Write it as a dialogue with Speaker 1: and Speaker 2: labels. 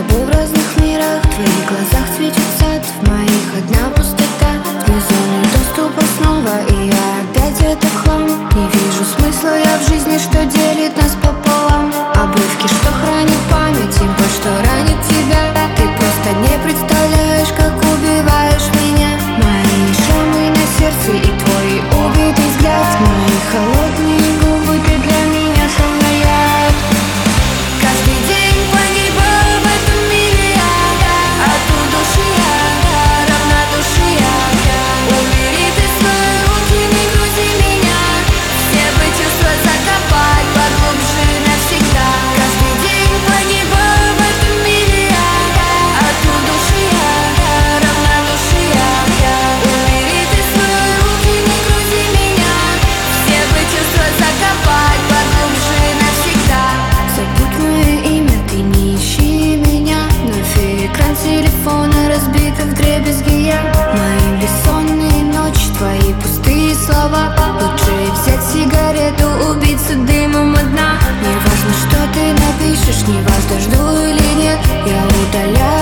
Speaker 1: тобой в разных мирах. В твоих глазах светит сад, в моих одна пустота. Две зоны доступа снова, и я опять это в хлам. Не вижу смысла я в жизни, что делит нас пополам. Обрывки, что хранит память, и боль, что ранит тебя. Ты просто не представляешь, как убиваешь меня. Мои шрамы на сердце и твой убитый взгляд. Мои холодные губы, ты для меня словно яд. Каждый день погибаю в этом мире я. От души я, равнодушия я. Убери ты свои руки, не грузи меня. Все бы чувства закопать поглубже навсегда. Каждый день погибаю в этом мире я. От души я, равнодушия я. Убери ты свои руки, не грузи меня. Все бы чувства закопать поглубже навсегда. Забудь мое имя, ты не ищи меня. Вновь экран телефона разбит вдребезги я. Мои бессонные ночи, твои пустые слова. Лучше взять сигарету, убиться дымом одна. Не важно, что ты напишешь, не важно, жду или нет. Я удаляю